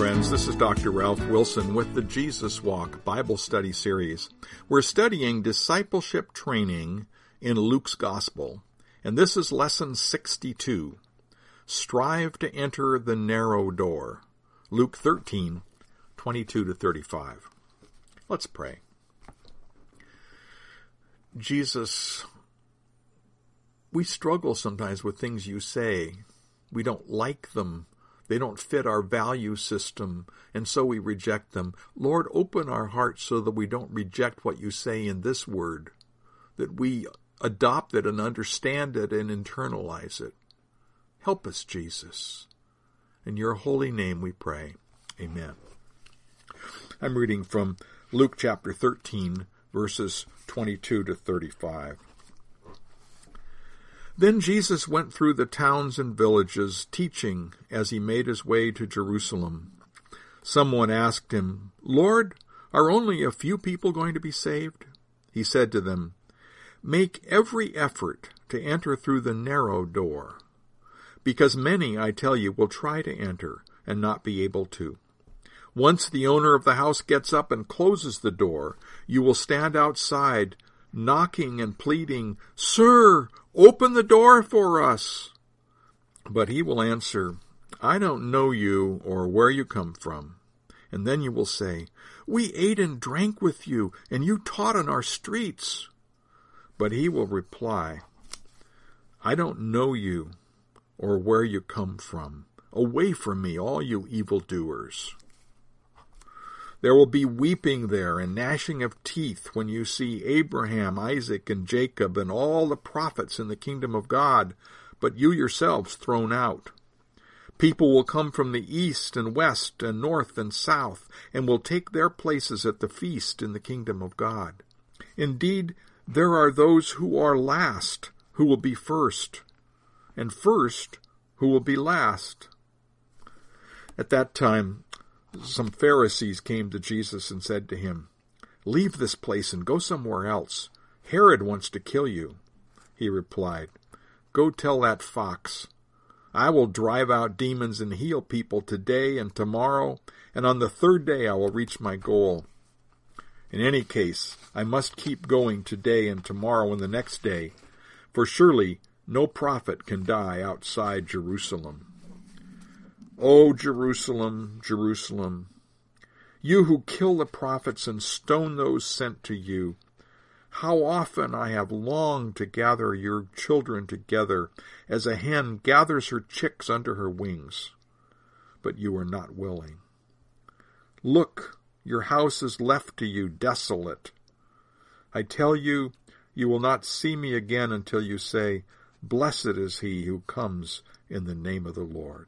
friends. This is Dr. Ralph Wilson with the Jesus Walk Bible Study Series. We're studying discipleship training in Luke's Gospel, and this is Lesson 62. Strive to enter the narrow door. Luke 13, 22 to 35. Let's pray. Jesus, we struggle sometimes with things you say. We don't like them. They don't fit our value system, and so we reject them. Lord, open our hearts so that we don't reject what you say in this word, that we adopt it and understand it and internalize it. Help us, Jesus. In your holy name we pray. Amen. I'm reading from Luke chapter 13, verses 22 to 35. Then Jesus went through the towns and villages, teaching as he made his way to Jerusalem. Someone asked him, "Lord, are only a few people going to be saved?" He said to them, "Make every effort to enter through the narrow door, because many, I tell you, will try to enter and not be able to. Once the owner of the house gets up and closes the door, you will stand outside, knocking and pleading, 'Sir, open the door for us.' But he will answer, 'I don't know you or where you come from.' And then you will say, 'We ate and drank with you, and you taught on our streets.' But he will reply, 'I don't know you or where you come from. Away from me, all you evildoers.' There will be weeping there and gnashing of teeth when you see Abraham, Isaac, and Jacob, and all the prophets in the kingdom of God, but you yourselves thrown out. People will come from the east and west and north and south, and will take their places at the feast in the kingdom of God. Indeed, there are those who are last who will be first, and first who will be last." At that time, some Pharisees came to Jesus and said to him, "Leave this place and go somewhere else. Herod wants to kill you." He replied, "Go tell that fox, I will drive out demons and heal people today and tomorrow, and on the third day I will reach my goal. In any case, I must keep going today and tomorrow and the next day, for surely no prophet can die outside Jerusalem. O Jerusalem, Jerusalem, you who kill the prophets and stone those sent to you, how often I have longed to gather your children together as a hen gathers her chicks under her wings, but you are not willing. Look, your house is left to you desolate. I tell you, you will not see me again until you say, 'Blessed is he who comes in the name of the Lord.'"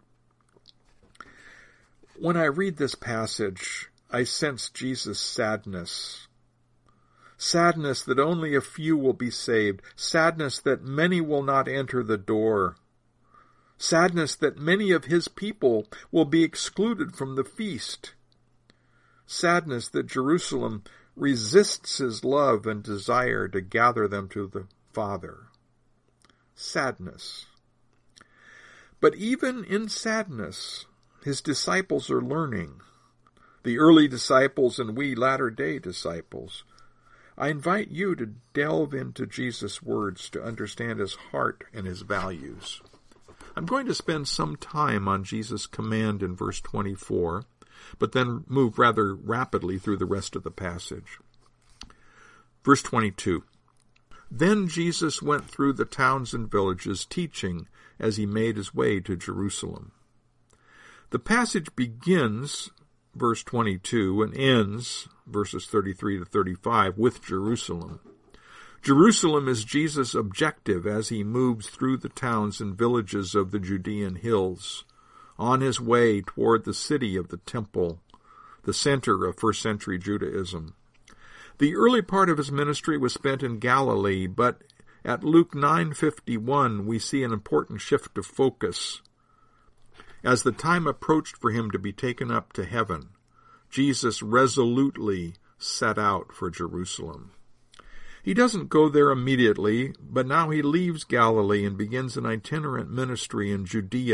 When I read this passage, I sense Jesus' sadness. Sadness that only a few will be saved. Sadness that many will not enter the door. Sadness that many of his people will be excluded from the feast. Sadness that Jerusalem resists his love and desire to gather them to the Father. Sadness. But even in sadness, his disciples are learning. The early disciples and we latter-day disciples. I invite you to delve into Jesus' words to understand his heart and his values. I'm going to spend some time on Jesus' command in verse 24, but then move rather rapidly through the rest of the passage. Verse 22. Then Jesus went through the towns and villages, teaching as he made his way to Jerusalem. The passage begins, verse 22, and ends, verses 33 to 35, with Jerusalem. Jerusalem is Jesus' objective as he moves through the towns and villages of the Judean hills, on his way toward the city of the temple, the center of first-century Judaism. The early part of his ministry was spent in Galilee, but at Luke 9:51 we see an important shift of focus. As the time approached for him to be taken up to heaven, Jesus resolutely set out for Jerusalem. He doesn't go there immediately, but now he leaves Galilee and begins an itinerant ministry in Judea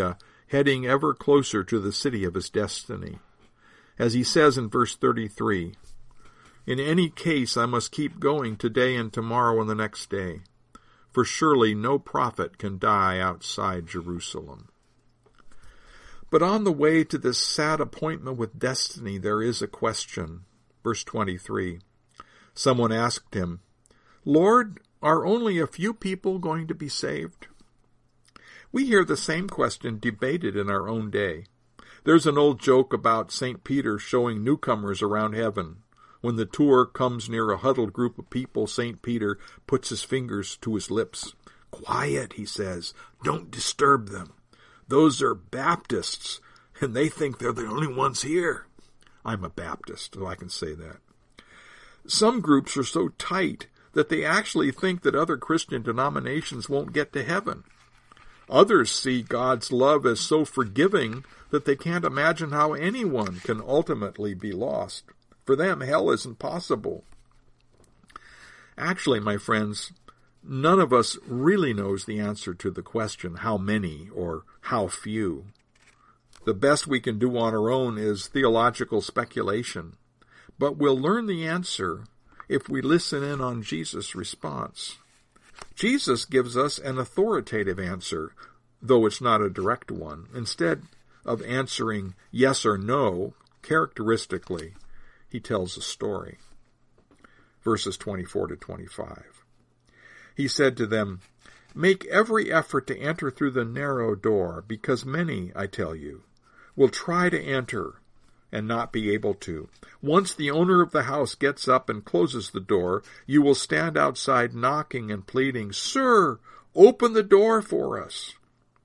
heading ever closer to the city of his destiny. As he says in verse 33, "In any case I must keep going today and tomorrow and the next day, for surely no prophet can die outside Jerusalem." But on the way to this sad appointment with destiny, there is a question. Verse 23, someone asked him, "Lord, are only a few people going to be saved?" We hear the same question debated in our own day. There's an old joke about St. Peter showing newcomers around heaven. When the tour comes near a huddled group of people, St. Peter puts his fingers to his lips. "Quiet," he says. "Don't disturb them. Those are Baptists, and they think they're the only ones here." I'm a Baptist, so I can say that. Some groups are so tight that they actually think that other Christian denominations won't get to heaven. Others see God's love as so forgiving that they can't imagine how anyone can ultimately be lost. For them, hell isn't possible. Actually, my friends, none of us really knows the answer to the question, how many or how few. The best we can do on our own is theological speculation, but we'll learn the answer if we listen in on Jesus' response. Jesus gives us an authoritative answer, though it's not a direct one. Instead of answering yes or no, characteristically, he tells a story. Verses 24 to 25. He said to them, "Make every effort to enter through the narrow door, because many, I tell you, will try to enter and not be able to. Once the owner of the house gets up and closes the door, you will stand outside knocking and pleading, 'Sir, open the door for us.'"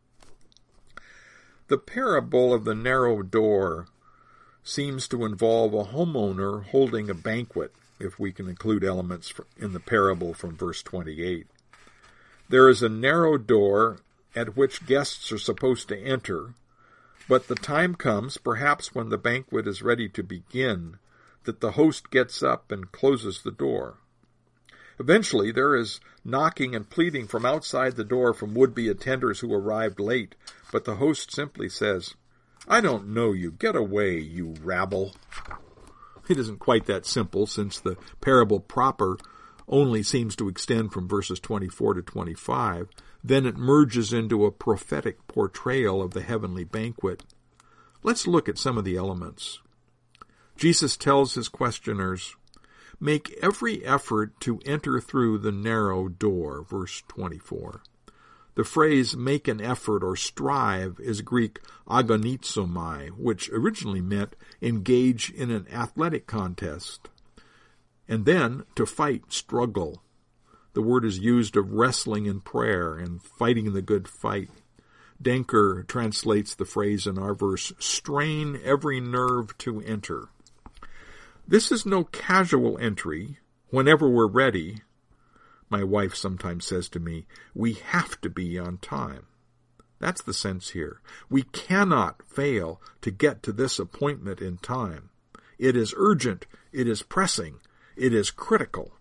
The parable of the narrow door seems to involve a homeowner holding a banquet, if we can include elements in the parable from verse 28. There is a narrow door at which guests are supposed to enter, but the time comes, perhaps when the banquet is ready to begin, that the host gets up and closes the door. Eventually, there is knocking and pleading from outside the door from would-be attenders who arrived late, but the host simply says, "I don't know you. Get away, you rabble." It isn't quite that simple, since the parable proper only seems to extend from verses 24 to 25. Then it merges into a prophetic portrayal of the heavenly banquet. Let's look at some of the elements. Jesus tells his questioners, "Make every effort to enter through the narrow door," verse 24. The phrase "make an effort" or "strive" is Greek agonizomai, which originally meant engage in an athletic contest. And then to fight, struggle. The word is used of wrestling in prayer and fighting the good fight. Denker translates the phrase in our verse, "strain every nerve to enter." This is no casual entry, whenever we're ready. My wife sometimes says to me, "We have to be on time." That's the sense here. We cannot fail to get to this appointment in time. It is urgent, it is pressing, it is critical.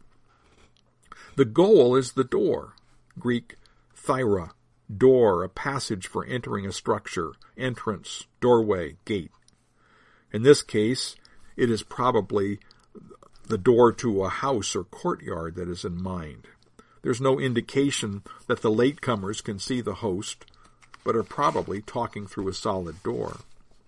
The goal is the door, Greek thyra, door, a passage for entering a structure, entrance, doorway, gate. In this case, it is probably the door to a house or courtyard that is in mind. There's no indication that the latecomers can see the host, but are probably talking through a solid door.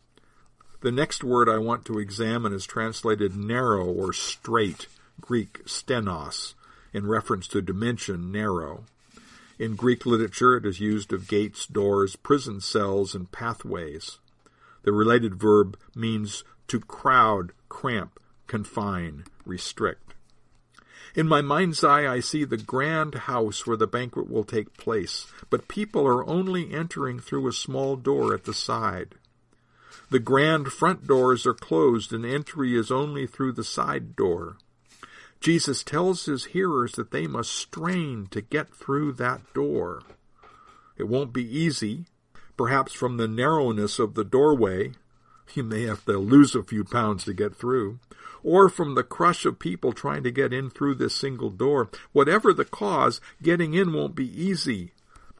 The next word I want to examine is translated narrow or straight, Greek stenos, in reference to dimension, narrow. In Greek literature, it is used of gates, doors, prison cells, and pathways. The related verb means to crowd, cramp, confine, restrict. In my mind's eye, I see the grand house where the banquet will take place, but people are only entering through a small door at the side. The grand front doors are closed, and entry is only through the side door. Jesus tells his hearers that they must strain to get through that door. It won't be easy. Perhaps from the narrowness of the doorway, you may have to lose a few pounds to get through, or from the crush of people trying to get in through this single door. Whatever the cause, getting in won't be easy.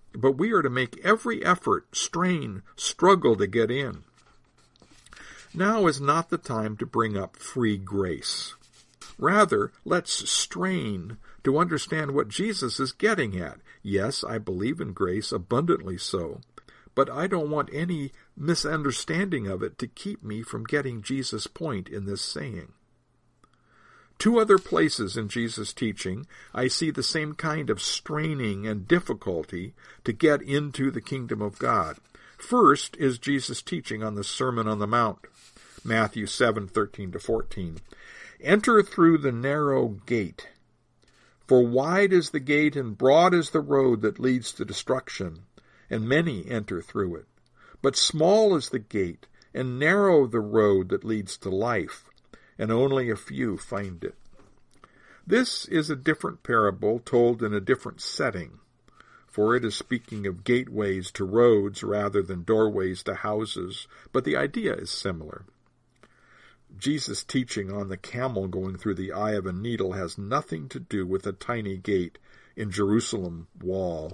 but we are to make every effort, strain, struggle to get in. Now is not the time to bring up free grace. Rather, let's strain to understand what Jesus is getting at. Yes, I believe in grace, abundantly so, but I don't want any misunderstanding of it to keep me from getting Jesus' point in this saying. Two other places in Jesus' teaching, I see the same kind of straining and difficulty to get into the kingdom of God. First is Jesus' teaching on the Sermon on the Mount, Matthew 7:13-14. Enter through the narrow gate, for wide is the gate and broad is the road that leads to destruction, and many enter through it. But small is the gate, and narrow the road that leads to life, and only a few find it. This is a different parable told in a different setting, for it is speaking of gateways to roads rather than doorways to houses, but the idea is similar. Jesus' teaching on the camel going through the eye of a needle has nothing to do with a tiny gate in Jerusalem wall.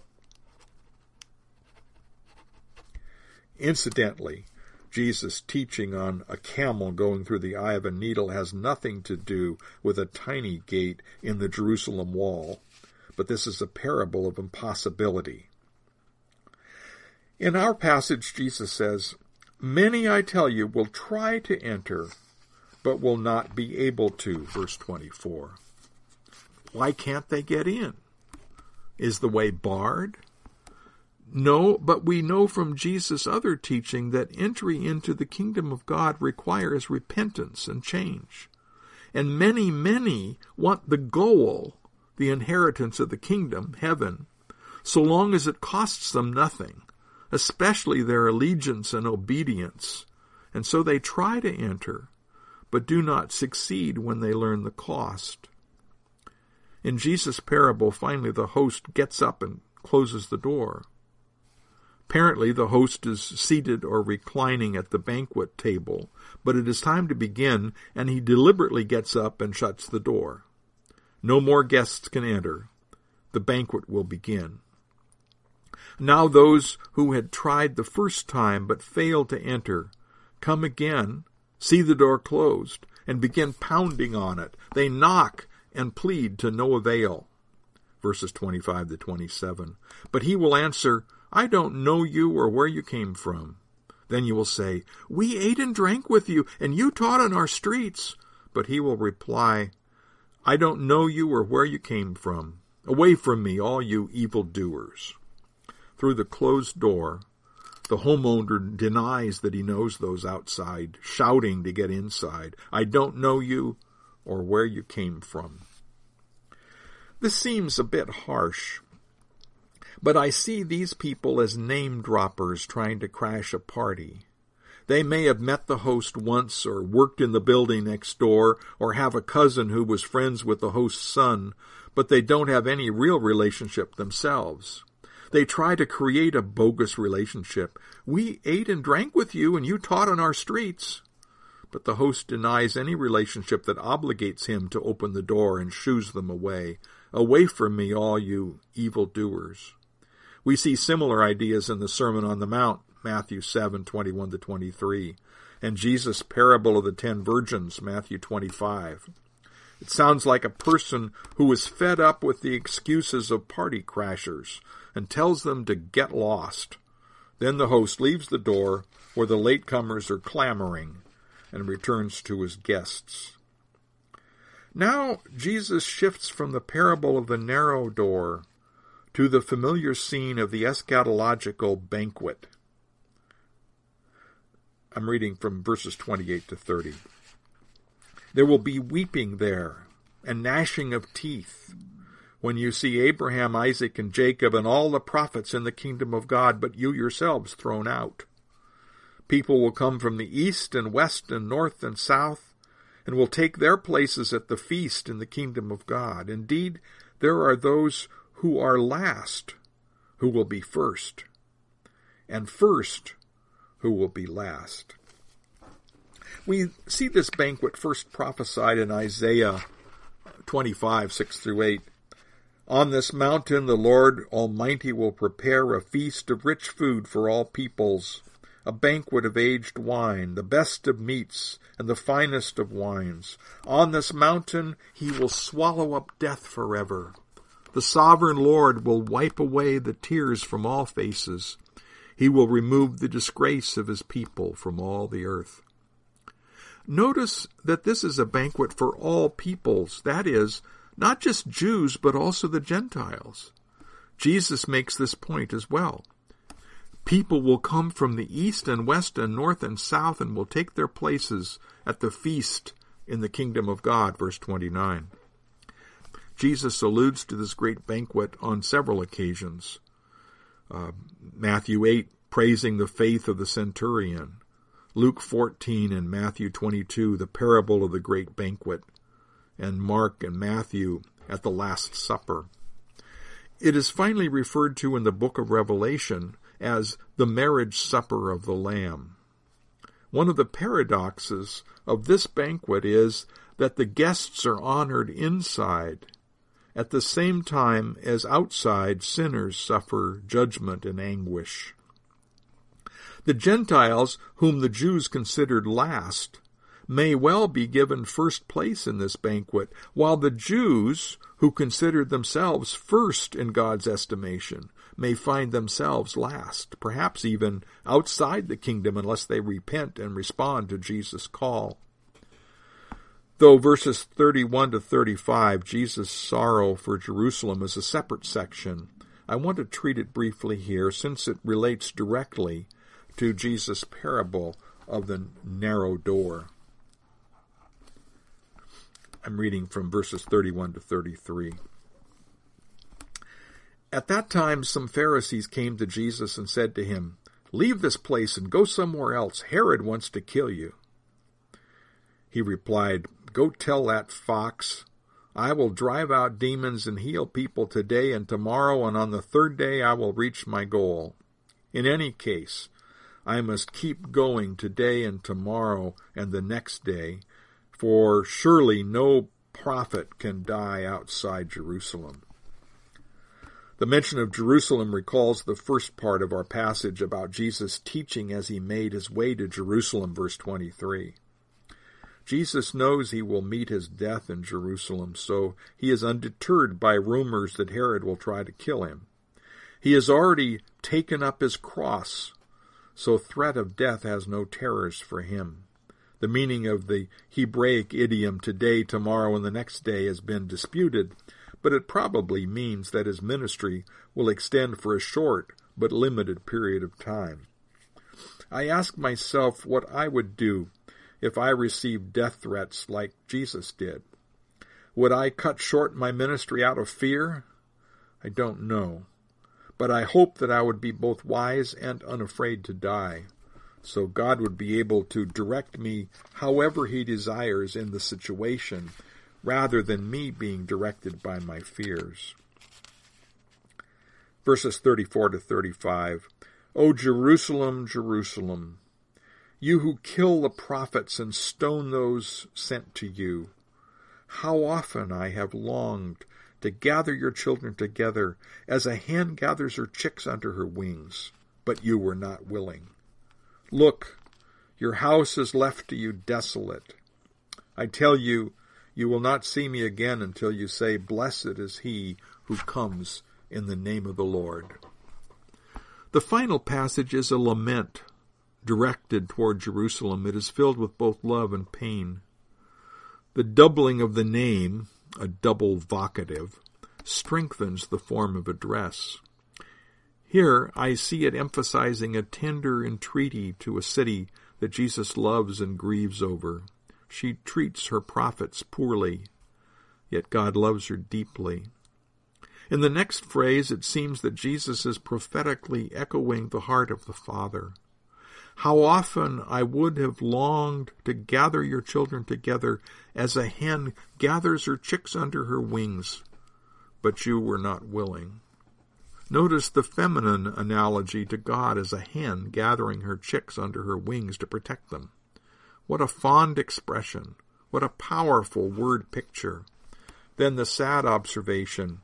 Incidentally, Jesus' teaching on a camel going through the eye of a needle has nothing to do with a tiny gate in the Jerusalem wall, but this is a parable of impossibility. In our passage, Jesus says, "Many, I tell you, will try to enter, but will not be able to," verse 24. Why can't they get in? Is the way barred? No, but we know from Jesus' other teaching that entry into the kingdom of God requires repentance and change. And many, many want the goal, the inheritance of the kingdom, heaven, so long as it costs them nothing, especially their allegiance and obedience. And so they try to enter, but do not succeed when they learn the cost. In Jesus' parable, finally the host gets up and closes the door. Apparently, the host is seated or reclining at the banquet table, but it is time to begin, and he deliberately gets up and shuts the door. No more guests can enter. The banquet will begin. Now those who had tried the first time but failed to enter come again, see the door closed, and begin pounding on it. They knock and plead to no avail. Verses 25-27. But he will answer, "I don't know you or where you came from." Then you will say, "We ate and drank with you, and you taught on our streets." But he will reply, "I don't know you or where you came from. Away from me, all you evildoers." Through the closed door, the homeowner denies that he knows those outside, shouting to get inside, "I don't know you or where you came from." This seems a bit harsh, but I see these people as name-droppers trying to crash a party. They may have met the host once or worked in the building next door or have a cousin who was friends with the host's son, but they don't have any real relationship themselves. They try to create a bogus relationship. "We ate and drank with you, and you taught on our streets." But the host denies any relationship that obligates him to open the door and shoos them away. "Away from me, all you evildoers." We see similar ideas in the Sermon on the Mount, Matthew 7:21-23, and Jesus' parable of the 10 virgins, Matthew 25. It sounds like a person who is fed up with the excuses of party crashers and tells them to get lost. Then the host leaves the door where the latecomers are clamoring and returns to his guests. Now Jesus shifts from the parable of the narrow door to the familiar scene of the eschatological banquet. I'm reading from verses 28-30. There will be weeping there and gnashing of teeth when you see Abraham, Isaac, and Jacob and all the prophets in the kingdom of God, but you yourselves thrown out. People will come from the east and west and north and south, and will take their places at the feast in the kingdom of God. Indeed, there are those who are last who will be first, and first who will be last. We see this banquet first prophesied in Isaiah 25, 6-8. On this mountain the Lord Almighty will prepare a feast of rich food for all peoples, a banquet of aged wine, the best of meats, and the finest of wines. On this mountain he will swallow up death forever. The sovereign Lord will wipe away the tears from all faces. He will remove the disgrace of his people from all the earth. Notice that this is a banquet for all peoples, that is, not just Jews, but also the Gentiles. Jesus makes this point as well. People will come from the east and west and north and south and will take their places at the feast in the kingdom of God, verse 29. Jesus alludes to this great banquet on several occasions. Matthew 8, praising the faith of the centurion. Luke 14 and Matthew 22, the parable of the great banquet. And Mark and Matthew at the Last Supper. It is finally referred to in the book of Revelation as the marriage supper of the Lamb. One of the paradoxes of this banquet is that the guests are honored inside, at the same time as outside sinners suffer judgment and anguish. The Gentiles, whom the Jews considered last, may well be given first place in this banquet, while the Jews, who considered themselves first in God's estimation, may find themselves last, perhaps even outside the kingdom unless they repent and respond to Jesus' call. Though verses 31 to 35, Jesus' sorrow for Jerusalem, is a separate section, I want to treat it briefly here since it relates directly to Jesus' parable of the narrow door. I'm reading from verses 31 to 33. At that time some Pharisees came to Jesus and said to him, "Leave this place and go somewhere else. Herod wants to kill you." He replied, "Go tell that fox, I will drive out demons and heal people today and tomorrow, and on the third day I will reach my goal. In any case, I must keep going today and tomorrow and the next day, for surely no prophet can die outside Jerusalem." The mention of Jerusalem recalls the first part of our passage about Jesus teaching as he made his way to Jerusalem, verse 23. Jesus knows he will meet his death in Jerusalem, so he is undeterred by rumors that Herod will try to kill him. He has already taken up his cross, so threat of death has no terrors for him. The meaning of the Hebraic idiom today, tomorrow, and the next day has been disputed, but it probably means that his ministry will extend for a short but limited period of time. I ask myself what I would do if I received death threats like Jesus did. Would I cut short my ministry out of fear? I don't know, but I hope that I would be both wise and unafraid to die, so God would be able to direct me however he desires in the situation, rather than me being directed by my fears. Verses 34 to 35. O Jerusalem, Jerusalem, you who kill the prophets and stone those sent to you, how often I have longed to gather your children together as a hen gathers her chicks under her wings, but you were not willing. Look, your house is left to you desolate. I tell you, you will not see me again until you say, "Blessed is he who comes in the name of the Lord." The final passage is a lament directed toward Jerusalem. It is filled with both love and pain. The doubling of the name, a double vocative, strengthens the form of address. Here I see it emphasizing a tender entreaty to a city that Jesus loves and grieves over. She treats her prophets poorly, yet God loves her deeply. In the next phrase, it seems that Jesus is prophetically echoing the heart of the Father. How often I would have longed to gather your children together as a hen gathers her chicks under her wings, but you were not willing. Notice the feminine analogy to God as a hen gathering her chicks under her wings to protect them. What a fond expression. What a powerful word picture. Then the sad observation,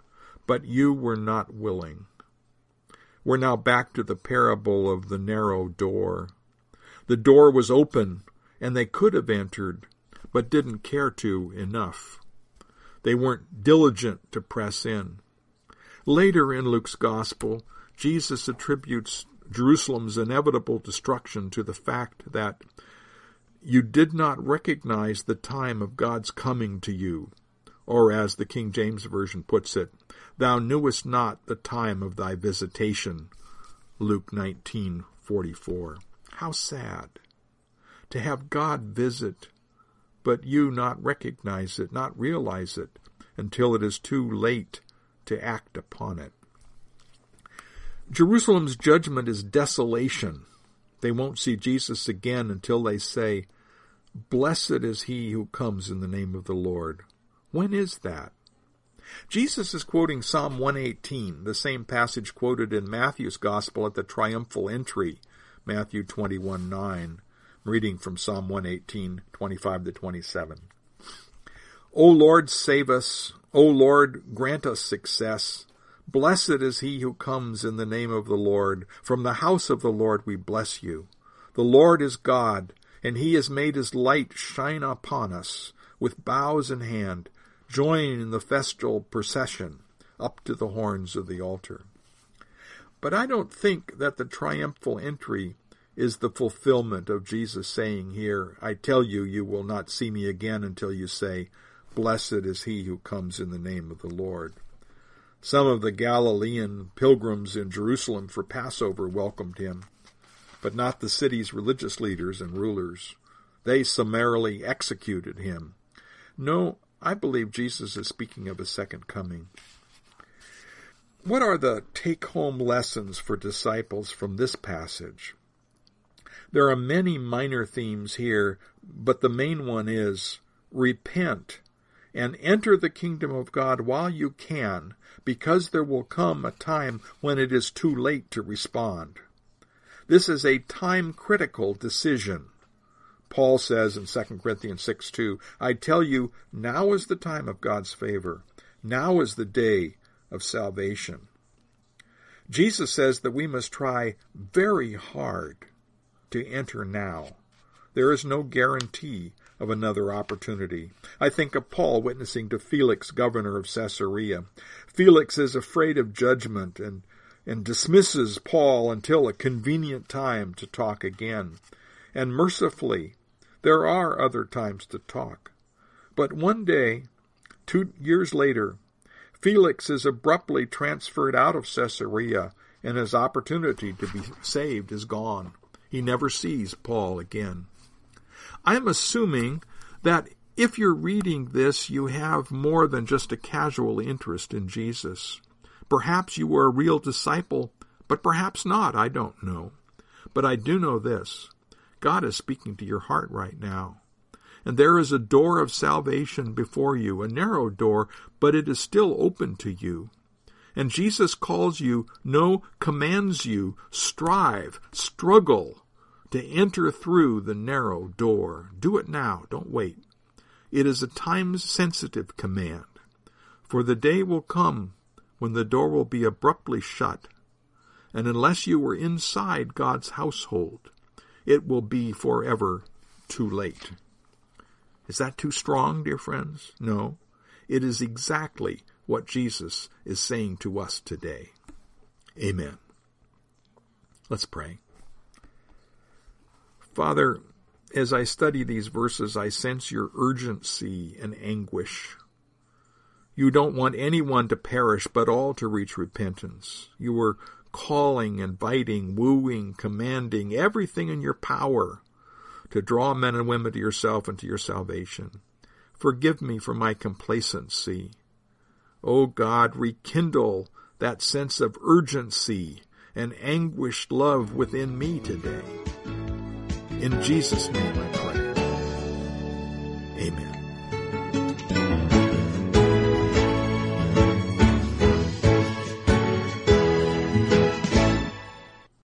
but you were not willing. We're now back to the parable of the narrow door. The door was open, and they could have entered, but didn't care to enough. They weren't diligent to press in. Later in Luke's Gospel, Jesus attributes Jerusalem's inevitable destruction to the fact that you did not recognize the time of God's coming to you, or as the King James Version puts it, thou knewest not the time of thy visitation. Luke 19:44. How sad to have God visit, but you not recognize it, not realize it, until it is too late to act upon it. Jerusalem's judgment is desolation. They won't see Jesus again until they say, "Blessed is he who comes in the name of the Lord." When is that? Jesus is quoting Psalm 118, the same passage quoted in Matthew's Gospel at the triumphal entry, Matthew 21:9. I'm reading from Psalm 118, 25-27. O Lord, save us. O Lord, grant us success. Blessed is he who comes in the name of the Lord. From the house of the Lord we bless you. The Lord is God, and he has made his light shine upon us. With boughs in hand, join in the festal procession up to the horns of the altar. But I don't think that the triumphal entry is the fulfillment of Jesus saying here, I tell you, you will not see me again until you say, Blessed is he who comes in the name of the Lord. Some of the Galilean pilgrims in Jerusalem for Passover welcomed him, but not the city's religious leaders and rulers. They summarily executed him. No, I believe Jesus is speaking of a second coming. What are the take-home lessons for disciples from this passage? There are many minor themes here, but the main one is repent and enter the kingdom of God while you can, because there will come a time when it is too late to respond. This is a time-critical decision. Paul says in 2 Corinthians 6:2, I tell you, now is the time of God's favor. Now is the day of salvation. Jesus says that we must try very hard to enter now. There is no guarantee of another opportunity. I think of Paul witnessing to Felix, governor of Caesarea. Felix is afraid of judgment and dismisses Paul until a convenient time to talk again. And mercifully, there are other times to talk. But one day, 2 years later, Felix is abruptly transferred out of Caesarea, and his opportunity to be saved is gone. He never sees Paul again. I'm assuming that if you're reading this, you have more than just a casual interest in Jesus. Perhaps you were a real disciple, but perhaps not, I don't know. But I do know this. God is speaking to your heart right now. And there is a door of salvation before you, a narrow door, but it is still open to you. And Jesus calls you, no, commands you, strive, struggle to enter through the narrow door. Do it now, don't wait. It is a time-sensitive command, for the day will come when the door will be abruptly shut, and unless you were inside God's household, it will be forever too late. Is that too strong, dear friends? No. It is exactly what Jesus is saying to us today. Amen. Let's pray. Father, as I study these verses, I sense your urgency and anguish. You don't want anyone to perish, but all to reach repentance. You are calling, inviting, wooing, commanding, everything in your power to draw men and women to yourself and to your salvation. Forgive me for my complacency. O God, rekindle that sense of urgency and anguished love within me today. In Jesus' name I pray. Amen.